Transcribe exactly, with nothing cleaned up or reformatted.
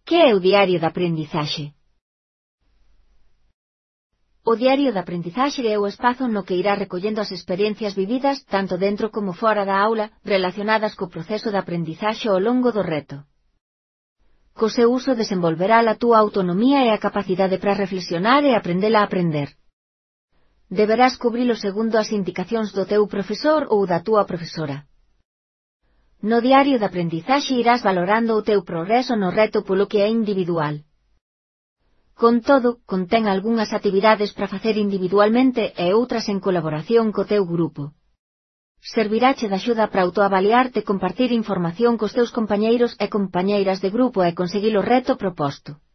Que é o diario de aprendizaxe? O diario de aprendizaxe é o espazo no que irá recollendo as experiencias vividas tanto dentro como fora da aula relacionadas co proceso de aprendizaxe ao longo do reto. Co seu uso desenvolverá a túa autonomía e a capacidade para reflexionar e aprender a aprender. Deberás cubrilo segundo as indicacións do teu profesor ou da túa profesora. No diario de aprendizaxe irás valorando o teu progreso no reto polo que é individual. Con todo, contén algunhas actividades para facer individualmente e outras en colaboración co teu grupo. Servirache de axuda para autoavaliarte e compartir información cos teus compañeiros e compañeiras de grupo e conseguir o reto proposto.